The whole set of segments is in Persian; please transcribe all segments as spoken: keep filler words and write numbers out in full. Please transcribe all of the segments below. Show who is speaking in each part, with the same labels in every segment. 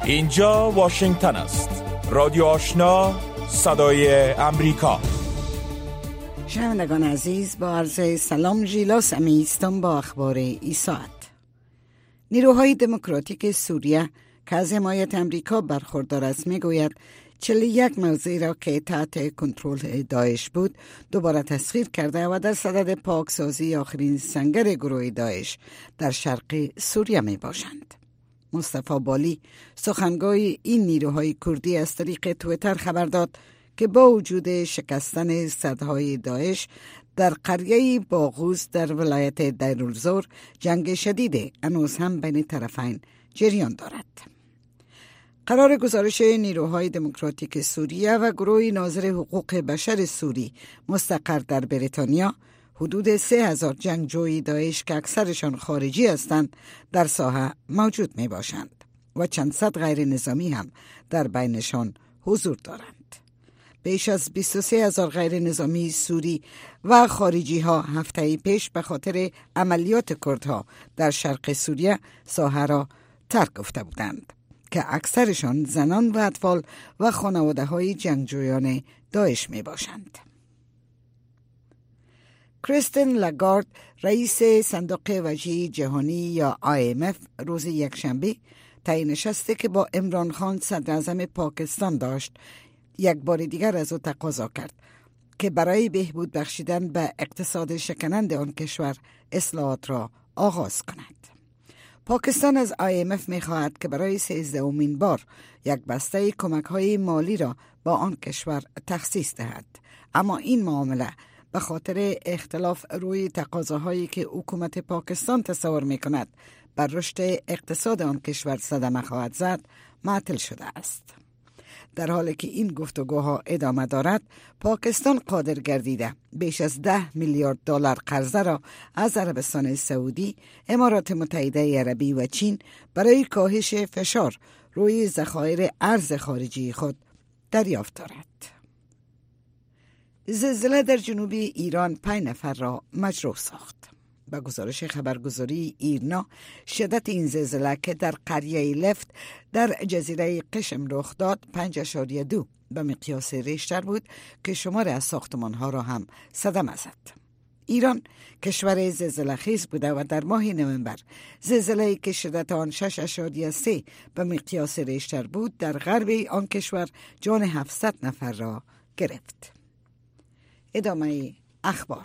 Speaker 1: اینجا واشنگتن است. رادیو آشنا، صدای امریکا.
Speaker 2: شنوندگان عزیز، با عرض سلام، ژیلاس امیستم با اخبار این ساعت. نیروهای دموکراتیک سوریه که از حمایت امریکا برخوردار است میگوید چهل و یک موضع را که تحت کنترل داعش بود دوباره تسخیر کرده و در صدد پاکسازی آخرین سنگر گروه داعش در شرق سوریه می باشند. مصطفی بالی سخنگوی این نیروهای کردی از طریق تویتر خبر داد که با وجود شکستن صدهای داعش در قریه باغوز در ولایت دیرالزور جنگ شدید هنوز هم بین طرفین جریان دارد. قرار گزارش نیروهای دموکراتیک سوریه و گروه ناظر حقوق بشر سوری مستقر در بریتانیا حدود سه هزار جنگجوی داعش که اکثرشان خارجی هستند در ساحه موجود می باشند و چند صد غیر نظامی هم در بینشان حضور دارند. بیش از بیست و سه هزار غیر نظامی سوری و خارجی ها هفته پیش به خاطر عملیات کردها در شرق سوریه ساحه را ترک گفته بودند که اکثرشان زنان و اطفال و خانواده های جنگجویان داعش می باشند. کریستین لاگارد رئیس صندوق وجهی جهانی یا آی ام اف روز یکشنبه طی نشستی که با عمران خان صدر اعظم پاکستان داشت یک بار دیگر از او تقاضا کرد که برای بهبود بخشیدن به اقتصاد شکننده آن کشور اصلاحات را آغاز کند. پاکستان از آی ام اف می خواهد که برای سیزدهمین بار یک بسته کمک های مالی را با آن کشور تخصیص دهد، اما این معامله به خاطر اختلاف روی تقاضاهایی که حکومت پاکستان تصور می کند بر رشد اقتصاد آن کشور صدمه خواهد زد معطل شده است. در حالی که این گفتگوها ادامه دارد، پاکستان قادر گردیده بیش از ده میلیارد دلار قرضه را از عربستان سعودی، امارات متحده عربی و چین برای کاهش فشار روی ذخایر ارز خارجی خود دریافت دارد. زلزله در جنوب ایران پنج نفر را مجروح ساخت. با گزارش خبرگزاری ایرنا، شدت این زلزله که در قریه لفت در جزیره قشم رخ داد پنج اشاریه دو به مقیاس ریشتر بود که شمار از ساختمانها را هم صدمه زد. ایران کشور زلزله خیز بوده و در ماه نوامبر زلزله‌ای که شدت آن شش اشاریه سه به مقیاس ریشتر بود در غرب آن کشور جان هفتصد نفر را گرفت. ادامه اخبار.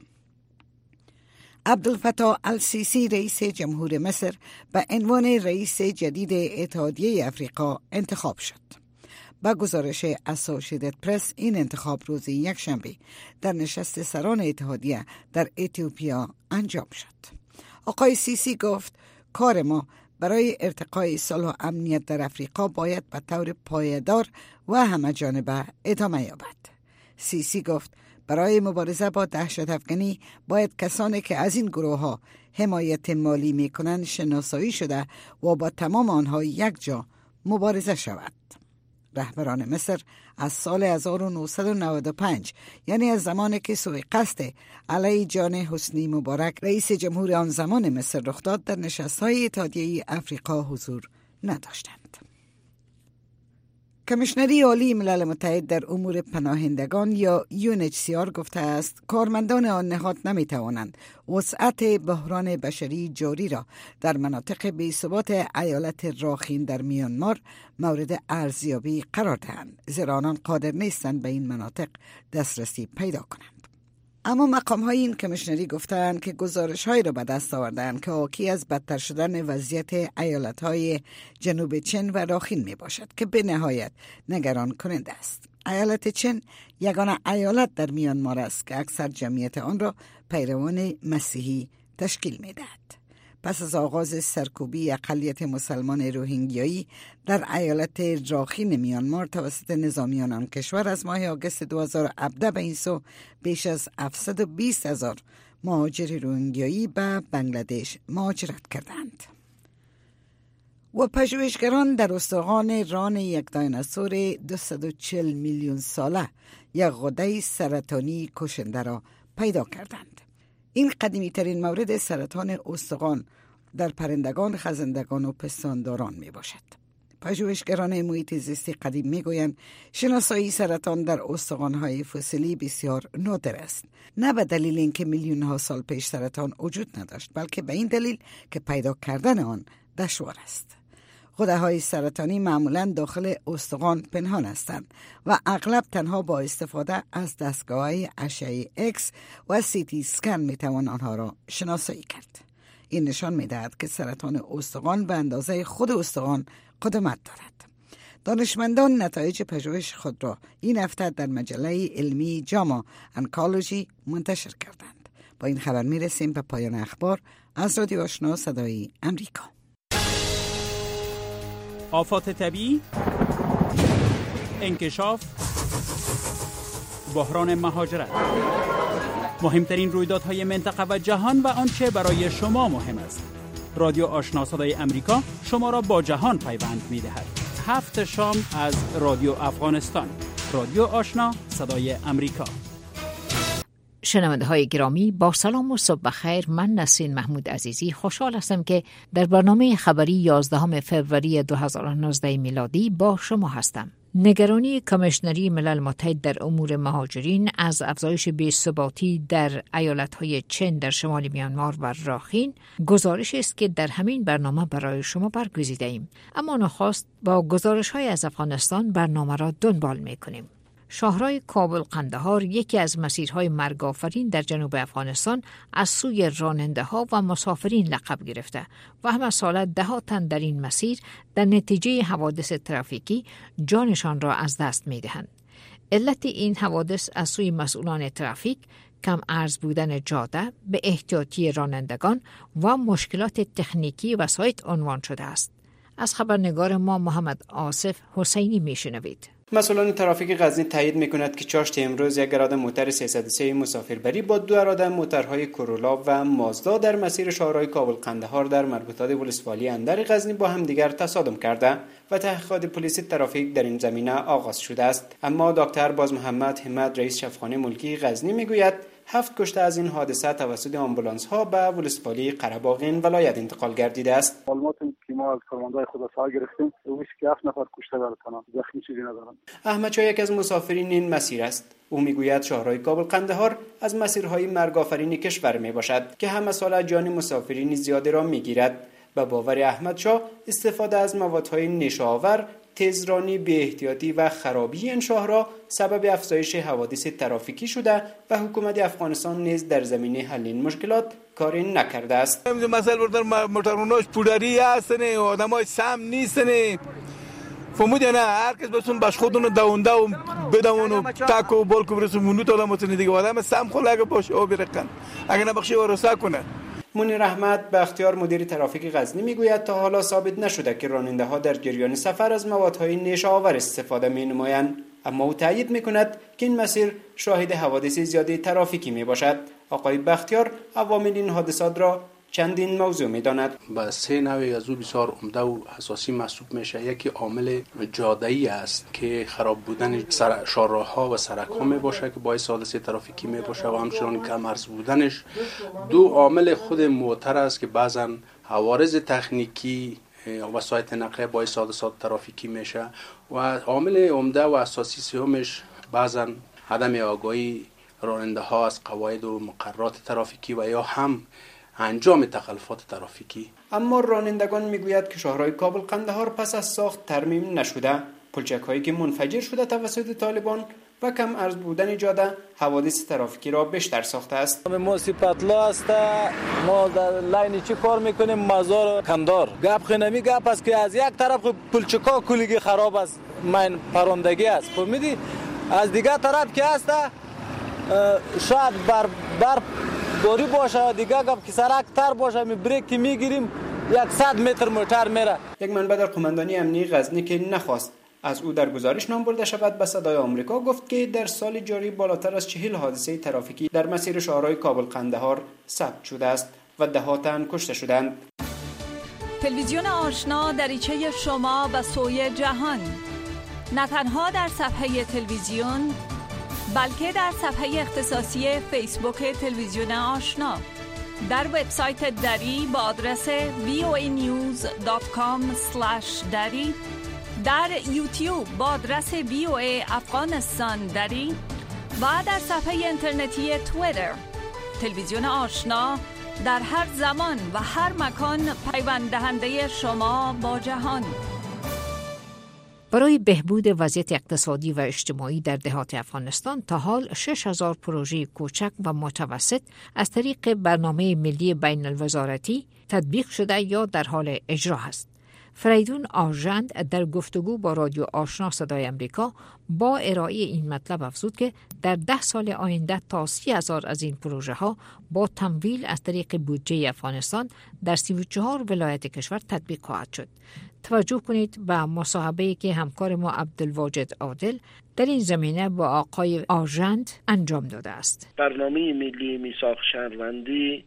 Speaker 2: عبدالفتاح السیسی رئیس جمهور مصر به عنوان رئیس جدید اتحادیه افریقا انتخاب شد. با گزارش اسوشییتد پرس این انتخاب روز یکشنبه در نشست سران اتحادیه در اتیوپیا انجام شد. آقای سیسی گفت کار ما برای ارتقای صلح و امنیت در افریقا باید به طور پایدار و همه جانبه ادامه یابد. سیسی گفت برای مبارزه با دهشت افکنی باید کسانی که از این گروه ها حمایت مالی می کنند شناسایی شده و با تمام آنها یک جا مبارزه شود. رهبران مصر از سال هزار و نهصد و نود و پنج، یعنی از زمانی که سوء قصد علیه جان حسنی مبارک رئیس جمهور آن زمان مصر رخ داد، در نشست‌های اتحادیه افریقا حضور نداشتند. کمیشنری عالی ملل متحد در امور پناهندگان یا یو ان اچ سی آر گفته است کارمندان آن نهاد نمی توانند وسعت بحران بشری جاری را در مناطق بی‌ثبات ایالت راخین در میانمار مورد ارزیابی قرار دهند، زیرا آنان قادر نیستند به این مناطق دسترسی پیدا کنند. اما مقام‌های این کمیشنری گفتند که گزارش‌هایی را به دست آوردند که حاکی از بدتر شدن وضعیت ایالت‌های جنوب چین و راخین میباشد که به نهایت نگران کننده است. ایالت چین یگانه ایالت در میانمار است که اکثر جمعیت آن را پیروان مسیحی تشکیل می‌دهد. پس از آغاز سرکوبی اقلیت مسلمان روهینگیایی در ایالت راخین میانمار توسط نظامیان آن کشور، از ماه آگوست دو هزار و هفده به این سو بیش از هفتصد و بیست هزار مهاجر روهینگیایی به بنگلادش مهاجرت کردند. و پژوهشگران در استخوان ران یک دایناسور دویست و چهل میلیون ساله یک غده سرطانی کشنده را پیدا کردند. این قدیمی ترین مورد سرطان استخوان در پرندگان، خزندگان و پستانداران می باشد. پژوهشگران محیط زیستی قدیم میگویند شناسایی سرطان در استخوان‌های فسیلی بسیار نادر است. نه به دلیل اینکه میلیون ها سال پیش سرطان وجود نداشت، بلکه به این دلیل که پیدا کردن آن دشوار است. غده های سرطانی معمولاً داخل استخوان پنهان هستند و اغلب تنها با استفاده از دستگاه‌های اشعه ایکس و سی تی اسکن میتوان آنها را شناسایی کرد. این نشان میدهد که سرطان استخوان به اندازه خود استخوان قدمت دارد. دانشمندان نتایج پژوهش خود را این هفته در مجله علمی جاما انکولوژی منتشر کردند. با این خبر میرسیم به پایان اخبار از رادیو آشنا صدای امریکا.
Speaker 3: آفات طبیعی، انکشاف، بحران مهاجرت، مهمترین رویدادهای منطقه و جهان و آنچه برای شما مهم است. رادیو آشنا صدای امریکا شما را با جهان پیوند می‌دهد. هفت شام از رادیو افغانستان. رادیو آشنا صدای امریکا.
Speaker 4: شنونده های گرامی، با سلام و صبح بخیر. من نسرین محمود عزیزی خوشحال هستم که در برنامه خبری یازدهم فوریه دو هزار و نوزده میلادی با شما هستم. نگرانی کمیشنری ملل متحد در امور مهاجرین از افزایش بی‌ثباتی در ایالت‌های چین در شمال میانمار و راخین گزارش است که در همین برنامه برای شما برگزیده ایم. اما نخست با گزارش‌های از افغانستان برنامه را دنبال می‌کنیم. شاهراه کابل قندهار یکی از مسیرهای مرگ‌آفرین در جنوب افغانستان از سوی راننده‌ها و مسافرین لقب گرفته و همه ساله ده ها تن در این مسیر در نتیجه حوادث ترافیکی جانشان را از دست می‌دهند. علت این حوادث از سوی مسئولان ترافیک کم عرض بودن جاده، به احتیاطی رانندگان و مشکلات تکنیکی و سایت عنوان شده است. از خبرنگار ما محمد آصف حسینی میشنوید.
Speaker 5: مسئولان ترافیک غزنی تایید می‌کند که چاشت امروز یک اراده موتر سیصد و سه مسافربری با دو اراده موترهای کورولا و مازدا در مسیر شاهراه کابل قندهار در مربوطات ولسوالی اندر غزنی با هم دیگر تصادم کرده و تحقیقات پلیس ترافیک در این زمینه آغاز شده است. اما دکتر باز محمد همت رئیس شفاخانه ملکی غزنی میگوید هفت کشته از این حادثه توسط آمبولانس ها به ولسوالی قره‌باغین ولایت انتقال گردیده است.
Speaker 6: معلوماتی که ما از فرماندهای خدا سا گرفتیم اوش که هفت نفر کشته در تنها، زخمی چیزی ندارند.
Speaker 5: احمد شاه یک از مسافرین این مسیر است. او میگوید شاهراه کابل قندهار از مسیرهای مرگ‌آفرین کشور میباشد که همه ساله جان مسافرین زیادی را میگیرد. به باور احمد شاه استفاده از موادهای نشه‌آور، تیزرانی، بی احتیاطی و خرابی این شاهراه سبب افزایش حوادث ترافیکی شده و حکومت افغانستان نیز در زمینه حل این مشکلات کاری نکرده است.
Speaker 7: مثلا بردن موتروناش پودری هستن، آدمای سم نیستن. فهمید نه هر کس بسون باش خودونو دونده و بدمونو تاکو بالکو برسون منو تا لامتون دیگه آدم سم خلاق باشه او برکن اگه نبخشه ورسا کنه.
Speaker 5: منیر احمد به اختیار مدیر ترافیک غزنی میگوید تا حالا ثابت نشده که راننده ها در جریان سفر از موادهای نشه‌آور استفاده می نمایند، اما او تایید میکند که این مسیر شاهد حوادث زیادی ترافیکی می باشد. آقای بختیار عوامل این حادثات را چندین موضوع می‌داند.
Speaker 8: با سه نوع از او بسیار عمده و اساسی محسوب میشه. یکی عامل جاده‌ای است که خراب بودن شاهراه‌ها و سرک‌ها میباشه که باعث حادثه ترافیکی میباشه و همچنان کم عرض بودنش. دو عامل خود موتر است که بعضاً عوارض تکنیکی وسایط نقلیه باعث حادثات ترافیکی میشه و عامل عمده و اساسی سومش بعضاً عدم آگاهی راننده ها از قواعد و مقررات ترافیکی و یا هم انجام تخلفات ترافیکی.
Speaker 5: اما رانندگان میگوید که شاهراه کابل قندهار پس از ساخت ترمیم نشده. پلچک هایی که منفجر شده توسط طالبان و کم عرض بودن جاده حوادث ترافیکی را بیشتر ساخته است.
Speaker 9: ما سپتلا است، ما در لاین چی کار میکنیم مزار کندار. گپ خنمی گپ است که از یک طرف پلچکا کلیگی خراب است، من پراندگی است. فهمیدی؟ از دیگه طرف که است شاید بر بر دوری باشه، دیگه گپ که سرک تر باشه، می بریک که میگیریم صد متر موتر میره.
Speaker 5: یک منبع در قماندانی امنیه غزنی که نخواست از او در گزارش نام برده شود به صدای آمریکا گفت که در سال جاری بالاتر از چهل حادثه ترافیکی در مسیر شاهراه کابل قندهار ثبت شده است و ده ها تن کشته شدند.
Speaker 10: تلویزیون آشنا دریچه شما به سوی جهان، نه تنها در صفحه تلویزیون بلکه در صفحه اختصاصی فیسبوک تلویزیون آشنا، در وبسایت دری با آدرس وی او ای نیوز دات کام اسلش دری در یوتیوب با آدرس وی او ای افغانستان دری و در صفحه اینترنتی توییتر. تلویزیون آشنا در هر زمان و هر مکان پیوند دهنده شما با جهان.
Speaker 4: برای بهبود وضعیت اقتصادی و اجتماعی در دهات افغانستان تا حال شش هزار پروژه کوچک و متوسط از طریق برنامه ملی بین الوزارتی تطبیق شده یا در حال اجرا است. فریدون آژند در گفتگو با رادیو آشنا صدای امریکا با ارائه این مطلب افزود که در ده سال آینده تا سی هزار از این پروژه ها با تمویل از طریق بودجه افغانستان در سی و چهار ولایت کشور تطبیق خواهد شد. توجه کنید به مصاحبه‌ای که همکار ما عبدالواجد عادل در این زمینه با آقای آژند انجام داده است.
Speaker 11: برنامه ملی میثاق شهروندی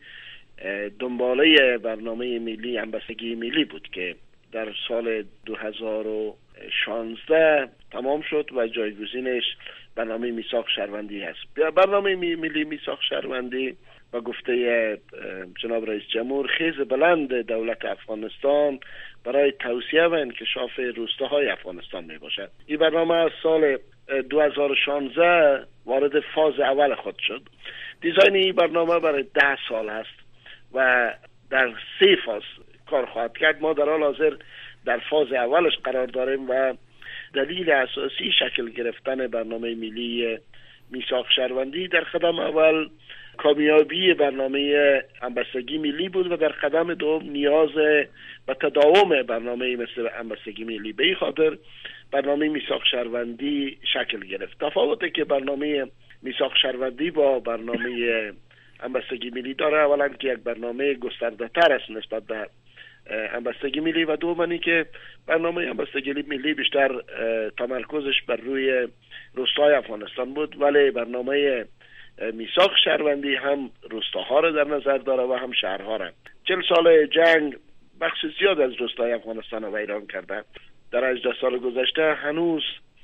Speaker 11: دنباله برنامه ملی همبستگی ملی بود که در سال دو هزار و شانزده تمام شد و جایگزینش برنامه میثاق شهروندی هست. برنامه ملی میثاق شهروندی و گفته جناب رئیس جمهور خیز بلند دولت افغانستان برای توسعه و انکشاف روستاهای افغانستان می باشد. این برنامه از سال دو هزار و شانزده وارد فاز اول خود شد. دیزاین این برنامه برای ده سال است و در سه فاز کار خواهد کرد. ما در حال حاضر در فاز اولش قرار داریم و دلیل اساسی شکل گرفتن برنامه ملی میثاق شهروندی در قدم اول کامیابی برنامه همبستگی ملی بود و در قدم دوم نیاز و تداوم برنامه مثل همبستگی ملی. به این خاطر برنامه میثاق شهروندی شکل گرفت. تفاوتی که برنامه میثاق شهروندی با برنامه همبستگی ملی داره اولا که یک برنامه گسترده تر است نسبت به همبستگی ملی و دومانی که برنامه همبستگی ملی بیشتر تمرکزش بر روی روستاهای افغانستان بود، ولی برنامه میثاق شهروندی هم روستاها را در نظر داره و هم شهرها را. چل سال جنگ بخش زیاد از روستاهای افغانستان را ویران کرده. در هجده سال گذشته هنوز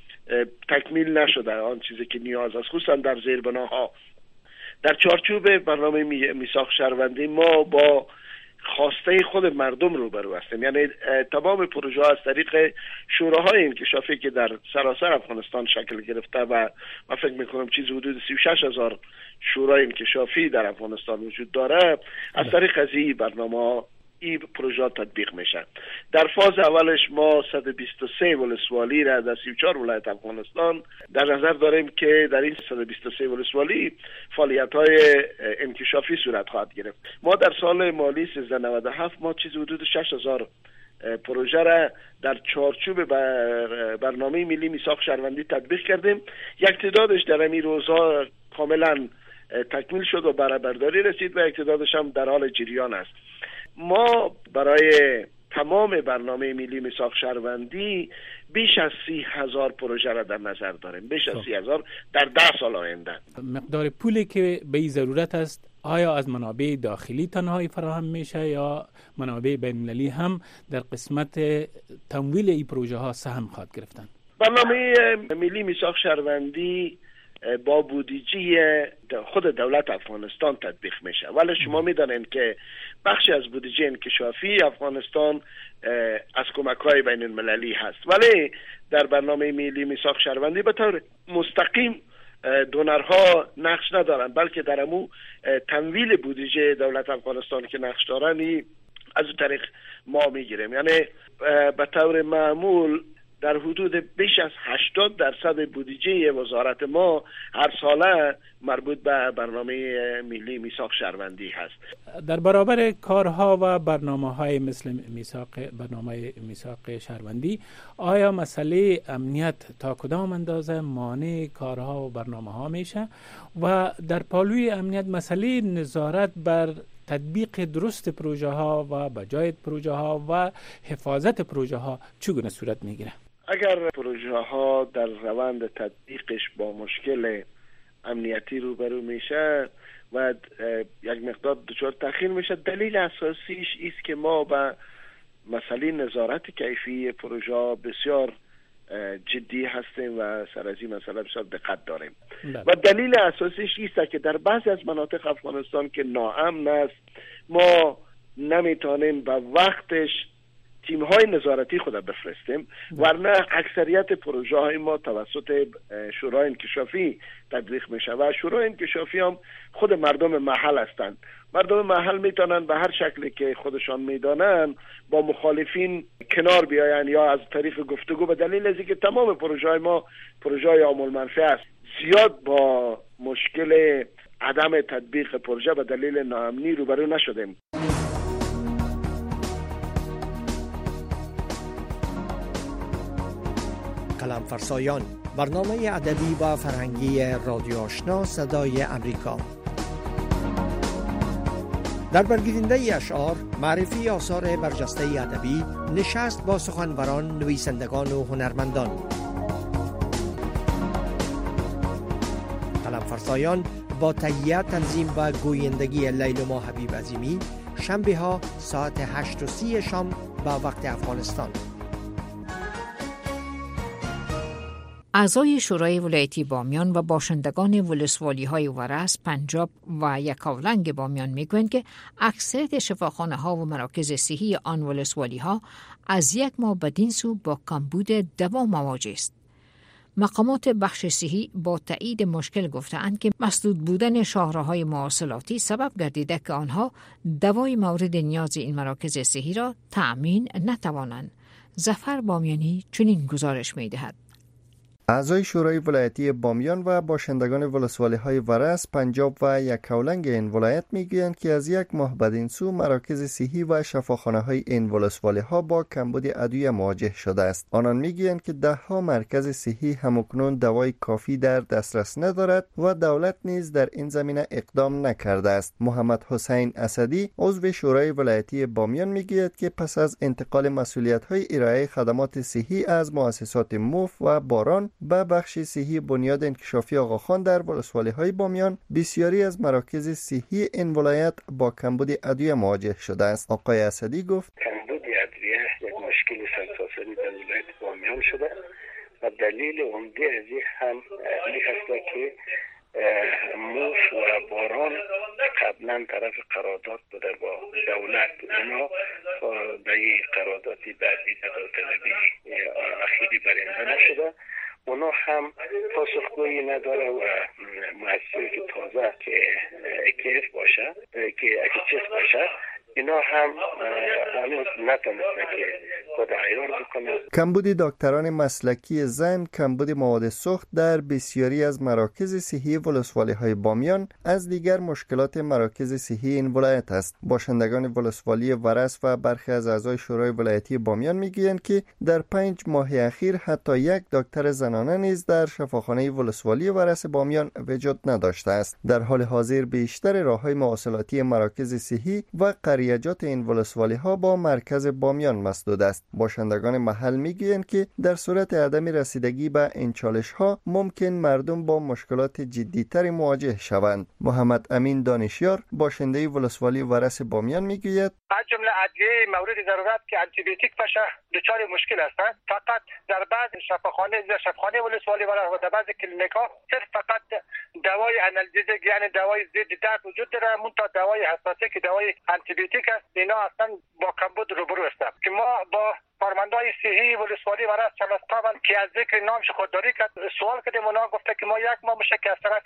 Speaker 11: تکمیل نشده آن چیزی که نیاز است، خصوصا در زیربناها. در چارچوب برنامه میثاق شهروندی ما با خواسته خود مردم روبرو هستیم، یعنی تمام پروژه ها از طریق شوراهای انکشافی که در سراسر افغانستان شکل گرفته و من فکر میکنم چیز حدود سی و شش هزار شورای انکشافی در افغانستان وجود داره، از طریق از این برنامه این پروژه تطبیق میشه. در فاز اولش ما صد و بیست و سه ولسوالی را در سی و چهار ولایت افغانستان در نظر داریم که در این صد و بیست و سه ولسوالی فعالیت‌های انکشافی صورت خواهد گرفت. ما در سال مالی سیزده نود و هفت ما چیز حدود شش هزار پروژه را در چارچوب برنامه ملی میثاق شهروندی تطبیق کردیم. یک تعدادش در این روزها کاملا تکمیل شد و برآورداری رسید و یک تعدادش هم در حال جریان است. ما برای تمام برنامه ملی میثاق شهروندی بیش از سی هزار پروژه را در نظر داریم، بیش از سی هزار در ده سال آینده.
Speaker 3: مقدار پولی که به این ضرورت است آیا از منابع داخلی تنهایی فراهم میشه یا منابع بین‌المللی هم در قسمت تمویل این پروژه ها سهم خواهد گرفتن؟
Speaker 11: برنامه ملی میثاق شهروندی با بودجه خود دولت افغانستان تطبیق میشه، ولی شما میدانید که بخشی از بودجه انکشافی افغانستان از کمک‌های بین المللی هست، ولی در برنامه ملی میثاق شهروندی به طور مستقیم دونرها نقش ندارن، بلکه در امو تمویل بودجه دولت افغانستان که نقش دارن از اون طریق ما میگیریم. یعنی به طور معمول در حدود بیش از هشتاد درصد بودجه وزارت ما هر ساله مربوط به برنامه ملی میثاق شهروندی هست.
Speaker 3: در برابر کارها و برنامه‌های مثل میثاق برنامه میثاق شهروندی آیا مسئله امنیت تا کدام اندازه مانع کارها و برنامه‌ها میشه و در پالوی امنیت مسئله نظارت بر تطبیق درست پروژه ها و بجای پروژه ها و حفاظت پروژه ها چگونه صورت میگیره؟
Speaker 11: اگر پروژه ها در روند تطبیقش با مشکل امنیتی روبرو میشه و یک مقدار دچار تأخیر میشه، دلیل اساسیش است که ما به مسئله نظارت کیفی پروژه ها بسیار جدی هستیم و سر از این مسئله بسیار دقت داریم. بله. و دلیل اساسیش است که در بعضی از مناطق افغانستان که ناامن است ما نمیتونیم به وقتش تیم های نظارتی خود بفرستیم، ورنه اکثریت پروژه های ما توسط شورای انکشافی تطبیق میشه و شورای انکشافی هم خود مردم محل هستند. مردم محل میتونن به هر شکلی که خودشان میدانن با مخالفین کنار بیاین یا از طریق گفتگو، به دلیل از اینکه تمام پروژه های ما پروژه های عامل منفعه است، زیاد با مشکل عدم تطبیق پروژه به دلیل ناامنی روبرو نشدیم.
Speaker 12: قلم فرسایان، برنامه ادبی و فرهنگی رادیو آشنا صدای امریکا. در برگیرنده اشعار، معرفی آثار برجسته ادبی، نشست با سخنوران، نویسندگان و هنرمندان. قلم فرسایان با تهیه، تنظیم و گویندگی لیلما حبیب عظیمی، شنبه ها ساعت هشت و سی شام با وقت افغانستان.
Speaker 4: اعضای شورای ولایتی بامیان و باشندگان ولسوالی‌های ورس، پنجاب و یکاولنگ بامیان میگویند که اکثریت شفاخانه‌ها و مراکز صحی آن ولسوالی‌ها از یک ماه بدین سو با کمبود دوا مواجه است. مقامات بخش صحی با تایید مشکل گفتند که مسدود بودن شاهراهای مواصلاتی سبب گردیده که آنها دوای مورد نیاز این مراکز صحی را تأمین نتوانند. ظفر بامیانی چنین گزارش می‌دهد.
Speaker 13: اعضای شورای ولایتی بامیان و باشندگان ولسوالی‌های ورس، پنجاب و یکاولنگ این ولایت میگویند که از یک ماه بدین سو مراکز صحی و شفاخانه‌های این ولسوالی‌ها با کمبود ادویه مواجه شده است. آنان میگویند که ده ها مرکز صحی همکنون دوای کافی در دسترس ندارد و دولت نیز در این زمینه اقدام نکرده است. محمد حسین اسدی، عضو شورای ولایتی بامیان میگوید که پس از انتقال مسئولیت‌های ارائه خدمات صحی از مؤسسات موف و باران به بخش صحی بنیاد انکشافی آقاخان در ولسوالی‌های بامیان، بسیاری از مراکز صحی این ولایت با کمبود ادویه مواجه شده است. آقای اسدی گفت
Speaker 14: کمبود ادویه یک مشکل سراسری در ولایت بامیان شده و دلیل عمده از این هم این هست که موف و باران قبلا طرف قرارداد بوده با دولت، اینا به این قراردادی بعدی دادرطلبی اخیری برنده نشده، اونا هم پاسخگویی نداره و مؤسسه‌ای که تازه که اکیف باشه که اکیچس باشه اینا هم هنوز نتونستن که خود عیار بکنن.
Speaker 13: کمبود دکتران مسلکی زن، کمبود مواد سوخت در بسیاری از مراکز صحی ولسوالی‌های بامیان از دیگر مشکلات مراکز صحی این ولایت است. باشندگان ولسوالی ورس و برخی از اعضای شورای ولایتی بامیان میگویند که در پنج ماه اخیر حتی یک دکتر زنانه نیز در شفاخانه ولسوالی ورس بامیان وجود نداشته است. در حال حاضر بیشتر راههای مواصلاتی مراکز صحی و قریجات این ولسوالی‌ها با مرکز بامیان مسدود است. باشندگان محل میگویند که در صورت عدم رسیدگی به این چالش‌ها ممکن مردم با مشکلات جدی‌تر مواجه شوند. محمد امین دانشیار، باشنده ولسوالی ورس بامیان میگوید
Speaker 15: از جمله ادویه مورد ضرورت که آنتی بیوتیک باشه دچار مشکل هستند. فقط در بعض شفاخانه در شفاخانه ولسوالی ورس و در بعض کلینیک‌ها صرف فقط دوای آنالژیک یعنی دوای ضد درد وجود داره، منتها دوای حساسیت که دوای آنتی بیوتیک است اینا اصلا با کمبود روبرو هستند که ما با کارمندای صحی ولسوالی ورس چند قبل که از ذکر نامش خودداری کرد سوال کردیم، اونا گفته که ما یک ماه میشه که از طرف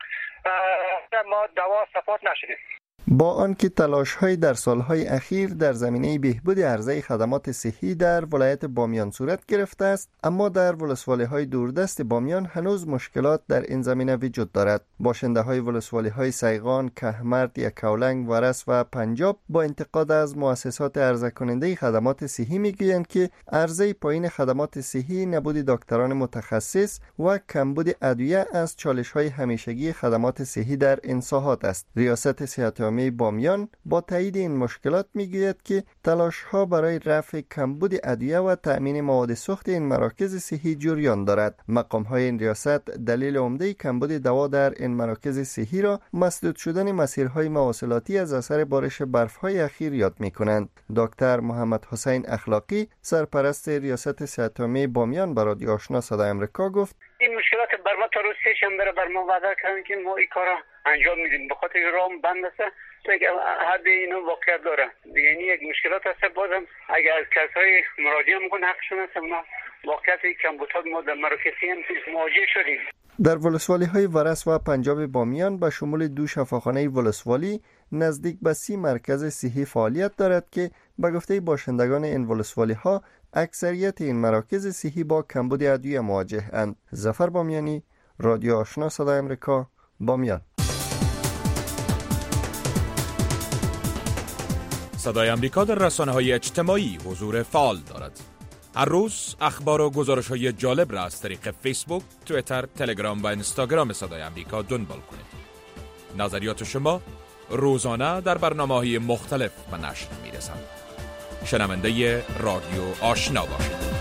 Speaker 15: ما دوا سپورت نشدیم.
Speaker 13: با آنکه تلاش‌های در سالهای اخیر در زمینه بهبود عرضه خدمات صحی در ولایت بامیان صورت گرفته است، اما در ولسوالی‌های دوردست بامیان هنوز مشکلات در این زمینه وجود دارد. باشنده‌های ولسوالی‌های سیغان، کهمرد، یکاولنگ، ورس و پنجاب با انتقاد از مؤسسات عرضه کننده خدمات صحی میگویند که عرضه پایین خدمات صحی، نبود دکتران متخصص و کمبود ادویه از چالش‌های همیشگی خدمات صحی در این ساحات است. ریاست صحت عامه بامیان با تایید این مشکلات میگوید که تلاش‌ها برای رفع کمبود ادویه و تأمین مواد سوخت این مراکز صحی جریان دارد. مقام‌های این ریاست دلیل عمده کمبود دوا در این مراکز صحی را مسدود شدن مسیرهای مواصلاتی از اثر بارش برف‌های اخیر یاد می‌کنند. دکتر محمد حسین اخلاقی، سرپرست ریاست صحت عامه بامیان، به رادیو آشنا صدای آمریکا گفت:
Speaker 15: این مشکلات بر ما تا روز سه شنبه بر ما وعده کردن که ما این کارا انجام میدیم، به خاطر راه بند است
Speaker 14: حد اینو واقعیت داره. یعنی یک مشکلات هست. بازم اگر از کسای مراجعه میکنه حقشون هست. ما واقعیت کمبودها ما در مراکزی هم مواجه شدیم.
Speaker 13: در ولسوالی های ورس و پنجاب بامیان به شمول دو شفاخانه ولسوالی نزدیک به سی مرکز صحی فعالیت دارد که به گفته باشندگان این ولسوالی ها اکثریت این مراکز صحی با کمبود ادویه مواجه اند. ظفر بامیانی، رادیو آشنا صدای امریکا، بامیان.
Speaker 1: صدای امریکا در رسانه‌های اجتماعی حضور فعال دارد. هر روز اخبار و گزارش‌های جالب را از طریق فیسبوک، توییتر، تلگرام و اینستاگرام صدای امریکا دنبال کنید. نظریات شما روزانه در برنامه‌های مختلف به نشر می‌رسند. شنونده رادیو آشنا باشید.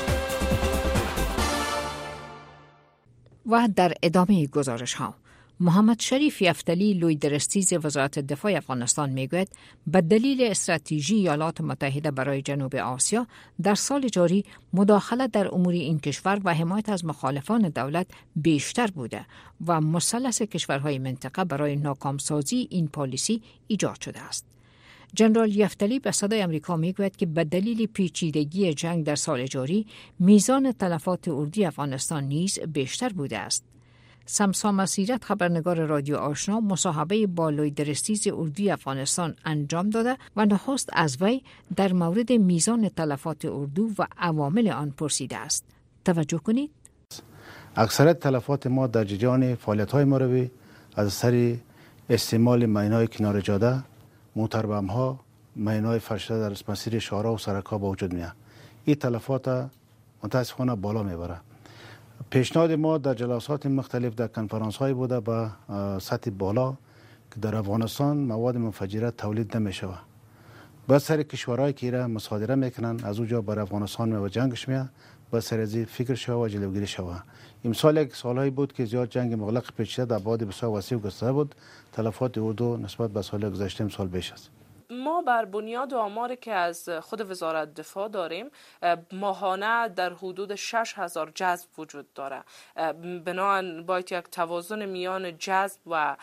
Speaker 4: و در ادامه گزارش ها، محمد شریف یفتلی لوی درستیز وزارت دفاع افغانستان میگوید به دلیل استراتژی ایالات متحده برای جنوب آسیا در سال جاری مداخله در امور این کشور و حمایت از مخالفان دولت بیشتر بوده و مثلث کشورهای منطقه برای ناکامسازی این پالیسی ایجاد شده است. جنرال یفتلی به صدای امریکا میگوید که به دلیل پیچیدگی جنگ در سال جاری میزان تلفات اردوی افغانستان نیز بیشتر بوده است. سمسام مسیرت خبرنگار رادیو آشنا مصاحبه با لوی درستیز اردوی افغانستان انجام داده و نخست از وی در مورد میزان تلفات اردو و عوامل آن پرسیده است. توجه کنید.
Speaker 16: اکثریت تلفات ما در جریان فعالیت‌های مروی از سر استعمال ماین‌های کنار جاده، موتربم‌ها، ماین‌های فرشته در مسیر شهرها و سرک‌ها با وجود میاد. این تلفات متاسفانه بالا میبره. پیشنهاد ما در جلسات مختلف در کنفرانس های بوده با سطح بالا که در افغانستان مواد منفجره تولید نمی شود. با سر کشورهایی که ایره مصادره میکنن از اونجا بر افغانستان می و جنگش میاد با سر از فکر شود و جلوگیری شود. امسال یک سالهایی بود که زیاد جنگ مغلق پیچیده در بعد بسیار وسیع و گسترده بود. تلفات اردو نسبت به سال گذشته امسال بیش است.
Speaker 17: ما بر بنیاد آماری که از خود وزارت دفاع داریم ماهانه در حدود شش هزار جذب وجود داره. بنابراین باید یک توازن میان جذب و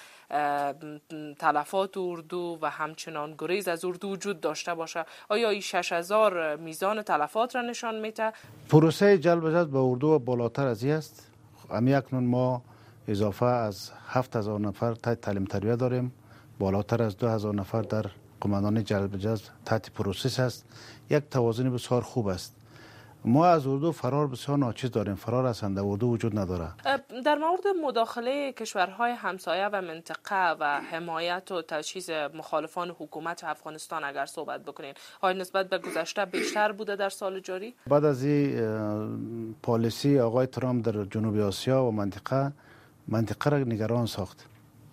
Speaker 17: تلفات اردو و همچنان گریز از اردو وجود داشته باشه. آیا این شش هزار میزان تلفات را نشان میده؟
Speaker 16: پروسه جلب جذب به اردو بالاتر از این است. امی اکنون ما اضافه از هفت هزار نفر تحت تعلیم تربیت داریم. بالاتر از دو هزار نفر در قماندان جلب جذب تحت پروسس است. یک توازن بسیار خوب است. ما از اردو فرار بسیار ناچیز داریم. فرار اصلا در اردو وجود نداره.
Speaker 17: در مورد مداخله کشورهای همسایه و منطقه و حمایت و تجهیز مخالفان حکومت افغانستان اگر صحبت بکنین، آیا نسبت به گذشته بیشتر بوده در سال جاری؟
Speaker 16: بعد از این پالیسی آقای ترامپ در جنوب آسیا و منطقه منطقه را نگران ساخت.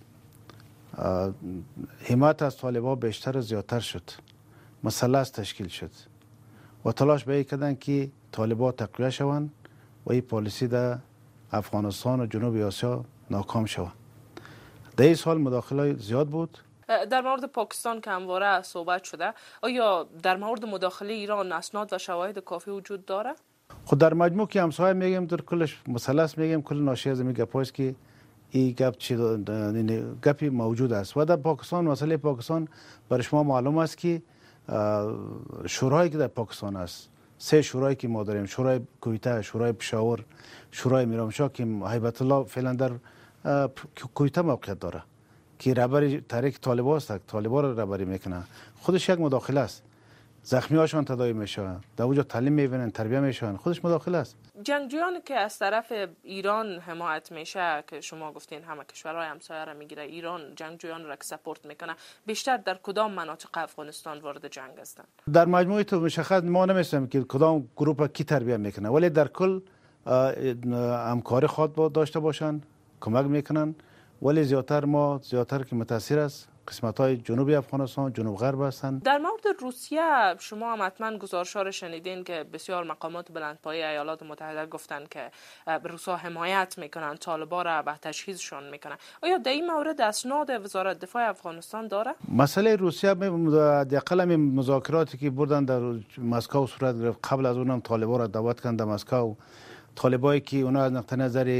Speaker 16: حمایت از طالبان بیشتر و زیادتر شد. مثلث تشکیل شد و تلاش به این کردن که طالبان تقویه شوند و این پالیسی در افغانستان و جنوب آسیا ناکام شود. در این سال مداخله زیاد بود.
Speaker 17: در مورد پاکستان که همواره صحبت شده، آیا در مورد مداخله ایران اسناد و شواهد کافی وجود داره؟
Speaker 16: خود در مجموع که همسایه میگیم در کلش مثلث میگیم، کل ناشی از این گپاست که این گپ چی گپی موجود است. و در پاکستان مسئله پاکستان برای شما معلوم است که شورایی که در پاکستان است، سه شورایی که ما داریم، شورای کویته، شورای پشاور، شورای میرامشاه که هیبت الله فعلا در کویته موقعیت داره که رهبری تحریک طالبان است، طالبان را رهبری میکنه. خودش یک مداخله است. زخمی هاشون تداوی میشن، در اونجا تعلیم میبینن، تربیه میشن، خودش مداخله است.
Speaker 17: جنگجویانی که از طرف ایران حمایت میشه که شما گفتین همه کشورهای همسایه را میگیره، ایران جنگجویان را که سپورت میکنه، بیشتر در کدام مناطق افغانستان وارد جنگ هستن؟
Speaker 16: در مجموعه تو مشخص ما نمیستیم که کدام گروه کی تربیه میکنه، ولی در کل همکاری خود داشته باشن، کمک میکنن. ولی زیادتر ما زیادتر که متاثر است قسمت‌های جنوبی افغانستان، جنوب غرب هستند.
Speaker 17: در مورد روسیه شما هم حتما گزارش‌ها را شنیدین که بسیار مقامات بلندپایه ایالات متحده گفتن که روس‌ها حمایت میکنن طالبان را و تجهیزشون میکنن. آیا در این مورد اسناد وزارت دفاع افغانستان داره؟
Speaker 16: مسئله روسیه حداقل همین مذاکراتی که بردن در مسکو صورت گرفت، قبل از اونم طالبان را دعوت کردن در مسکو. طالبایی که اونا از نقطه نظر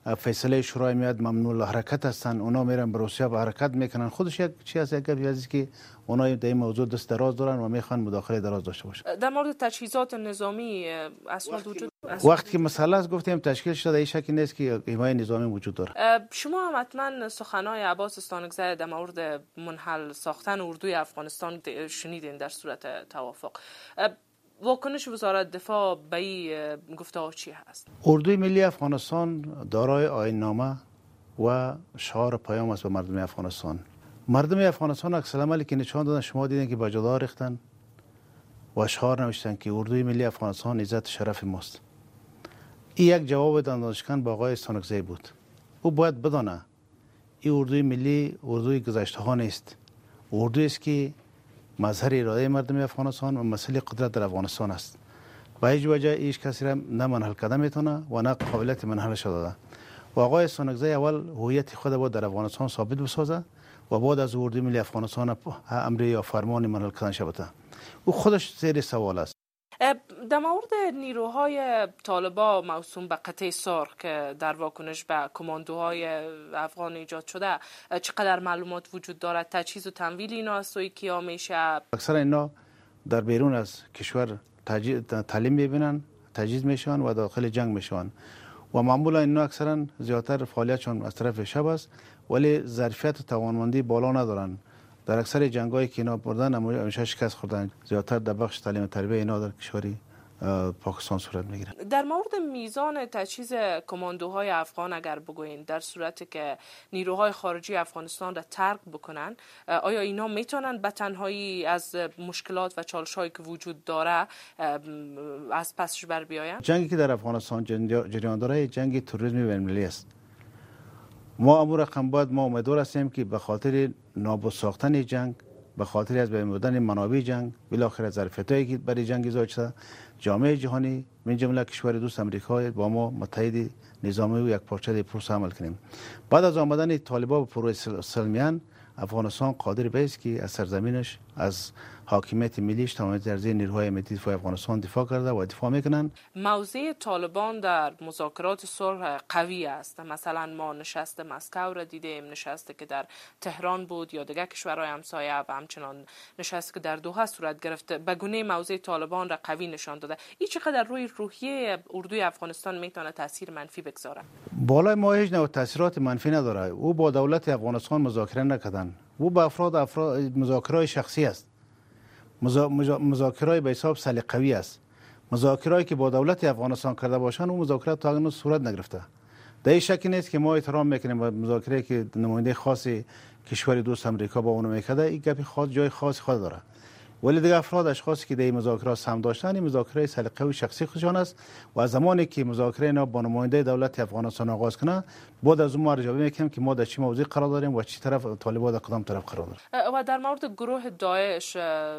Speaker 16: فیصله شورای میاد ممنوع الحرکت هستن، اونا میرن به روسیه و حرکت میکنن. خودش یک چی از یک گپی است که اونا در این موضوع دست دراز دارن و میخوان مداخله دراز داشته باشن.
Speaker 17: در مورد تجهیزات نظامی اسناد وجود
Speaker 16: وقتی که مسئله است گفتیم تشکیل شده، این شکی نیست که حمایت نظامی وجود داره.
Speaker 17: شما هم حتما سخنای عباس استانکزی در مورد منحل ساختن اردوی افغانستان شنیدین در صورت توافق. واکنش وزارت دفاع به این گفته‌ها چی هست؟
Speaker 16: اردوی ملی افغانستان دارای آیین‌نامه و شعار پیام است به مردم افغانستان. مردم افغانستان عکس العملی که نشان دادن شما دیدین که باجدار ریختن و شعار نوشتن که اردوی ملی افغانستان عزت شرف ماست. این یک جواب دندانشکن به آقای استانکزی بود. او باید بدانه این اردوی ملی اردوی گذشته ها نیست. اردویی است که مظهر اراده مردم افغانستان و مسئله قدرت در افغانستان است. به هیچ وجه ایش کسی را نه منحل کردن میتونه و نه قابلیت منحلش داده. و آقای استانکزی اول هویت خود بود در افغانستان ثابت بسازه و بعد از اردوی ملی افغانستان امر یا فرمان منحل کردن شود. او خودش زیر سوال است.
Speaker 17: در مورد نیروهای طالبان موسوم به قطع سرخ که در واکنش به کماندوهای افغان ایجاد شده، چقدر معلومات وجود دارد؟ تجهیز و تمویل اینا از سوی کیا میشه؟
Speaker 16: اکثر اینا در بیرون از کشور تعلیم میبینن، تجهیز میشن و داخل جنگ میشن و معمولا اینا اکثرا زیادتر فعالیتشون از طرف شب است، ولی ظرفیت و توانمندی بالا ندارن. در اکثر جنگایی که اینا بردن همیشه شکست خوردن. زیادتر در بخش تعلیم و تربیت اینا در کشوری پاکستان صورت میگیره.
Speaker 17: در مورد میزان تجهیز کماندوهای افغان اگر بگوین، در صورتی که نیروهای خارجی افغانستان را ترک بکنن، آیا اینا میتونن به تنهایی از مشکلات و چالش‌هایی که وجود داره از پسش بر بیاین؟
Speaker 16: جنگی که در افغانستان جریان داره جنگ تروریسم بین‌المللی است. ما امور رقم باید ما امیدوار هستیم که به خاطر نابود ساختن جنگ، به خاطر از بین بردن منابع جنگ، بالاخره ظرفیتایی که برای جنگ ایجاد شده، جامعه جهانی من جمله کشور دوست آمریکا با ما متحد نظامی و یک پارچه پروسه عمل کنیم. بعد از آمدن طالبان به پروسه سلمیان، افغانستان قادر به است که از سرزمینش، از حاکمیت ملیش تمام درجه نیروهای امنیتی دفاع افغانستان دفاع کرده و دفاع میکنن.
Speaker 17: موضع طالبان در مذاکرات صلح قوی است. مثلا ما نشست مسکو را دیدیم، نشستی که در تهران بود یا دیگر کشورهای همسایه و همچنان نشستی که در دوحه صورت گرفت. به گونه موضع طالبان را قوی نشان داده. این چقدر روی روحیه اردوی افغانستان میتونه تاثیر منفی بگذاره؟
Speaker 16: بالای ما هیچ نوع تاثیرات منفی نداره. او با دولت افغانستان مذاکره نکردن. او با افراد افراد مذاکره شخصی است. مذاکرات به حساب سلیقه‌ای است. مذاکراتی که با دولت افغانستان کرده باشن اون مذاکرات تا هنوز صورت نگرفته. در این شکی نیست که ما احترام میکنیم به مذاکره که نماینده خاصی کشور دوست آمریکا با اون میکرده. این گپی خاص جای خاص خود داره. ولی دیگه افراد اشخاصی که در این مذاکرات سهم داشتن، این مذاکره سلیقه‌ای شخصی خودشان است و از زمانی که مذاکره اینا با نماینده دولت افغانستان آغاز کنه، بعد از اون ما ارجاع میکنیم که ما در چه موضوع قرار داریم و چه طرف طالبان در کدام طرف قرار داریم.
Speaker 17: و در مورد گروه داعش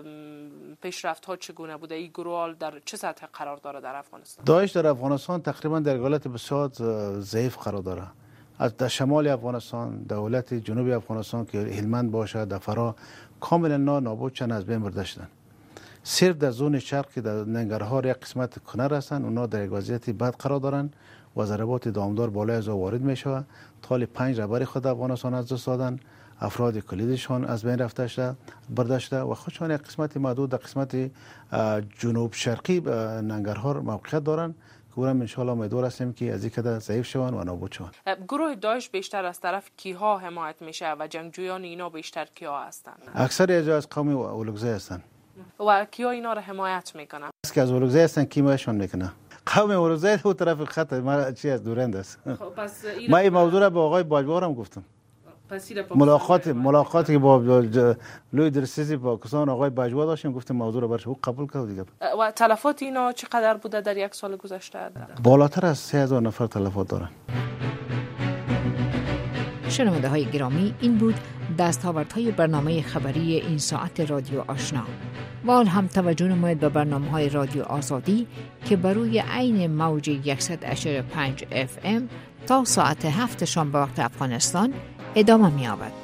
Speaker 17: پیشرفت ها چگونه بوده؟ این گروه در چه سطح قرار داره در افغانستان؟
Speaker 16: داعش در افغانستان تقریبا در حالت بسیار ضعیف قرار داره. از در شمال افغانستان، دولت جنوبی افغانستان که هلمند باشه، در فرا کاملا نابود شدن، از بین برده شدن. صرف در زون شرق که در ننگرهار یک قسمت کنر هستن، اونا در یک وضعیت بد قرار دارن و ضربات دامدار بالای از وارد میشه. طال پنج رهبر خود افغانستان از دست دادن، افراد کلیدشان از بین رفته شده، برده شده و خودشان یک قسمت محدود در قسمت جنوب شرقی ننگرهار موقعیت دارن. گورم انشالله امیدوار هستیم که از این کده ضعیف شوند و نابود شوند.
Speaker 17: گروه داعش بیشتر از طرف کیها حمایت میشه و جنگجویان اینا بیشتر کیها هستن؟
Speaker 16: اکثر از قوم اولگزی هستن.
Speaker 17: و کیا اینا رو حمایت میکنن؟
Speaker 16: از که از اولگزی هستن کی ماشون میکنه؟ قوم اولگزی اون طرف خط ما چی از دورند است. خب پس ما این موضوع رو با آقای باجوار هم گفتم. ملاقات ملاقاتی که با لوی درسیزی پاکستان آقای باجوا داشتیم، گفتیم موضوع رو برش او قبول کرد دیگه.
Speaker 17: و تلفات اینا چقدر بوده در یک سال گذشته؟
Speaker 16: بالاتر از سه هزار نفر تلفات دارن.
Speaker 4: شنونده های گرامی، این بود دستاوردهای برنامه خبری این ساعت رادیو آشنا. و حال هم توجه نمایید به برنامه های رادیو آزادی که بر روی عین موج صد و یک و پنج اف ام تا ساعت هفت شام به وقت افغانستان ادامه می یابد.